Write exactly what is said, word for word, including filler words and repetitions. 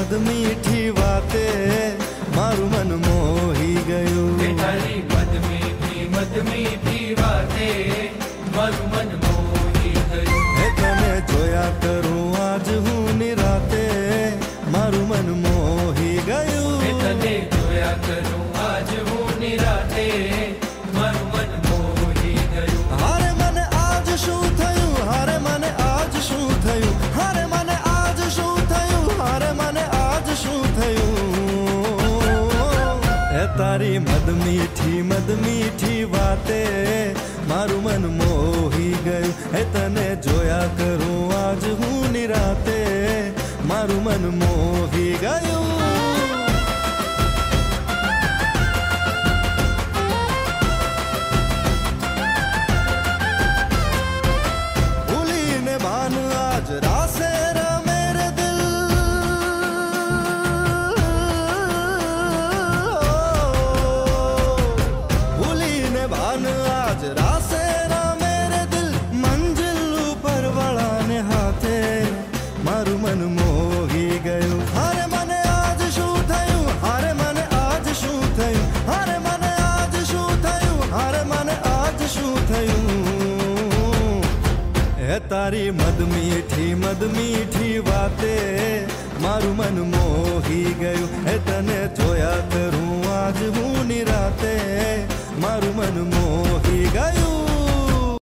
મદ મીઠી વાતે મારું મન મોહી ગયું. તારી મદ મીઠી મદ મીઠી વાતે મારું મન મોહી ગયું. હે તને જોયા કરું આજ હું નિરાતે મારું મન મોહી ગયું. હે તને જોયા કરું આજ હું નિરાતે મારું મન મોહી ગયું. હારે મને આજ શું થયું, હારે મને આજ શું થયું, હારે મને આજ શું થયું, હારે મને આજ શું થયું. હે તારી મદ મીઠી મદ મીઠી વાતે મારું મન મોહી ગયું. હે તને જોયા કરું આજ હું નિરાતે મારું મન મોહી ગયું. ભૂલીને ભાન આજ રાસે રમે રે દિલ. ભૂલીને ભાન આજ રાસે રમે રે દિલ. મંજિલ ઉપર વાળાને હાથે મારું મન મોહી ગયું. હારે મને આજ શું થયું, હારે મને આજ શું થયું, હારે મને આજ શું થયું, હારે મને આજ શું થયું. હે તારી મદ મીઠી મદ મીઠી વાતે મારું મન મોહી ગયું. હે તને જોયા કરું આજ હું નિરાતે મારું મન મોહી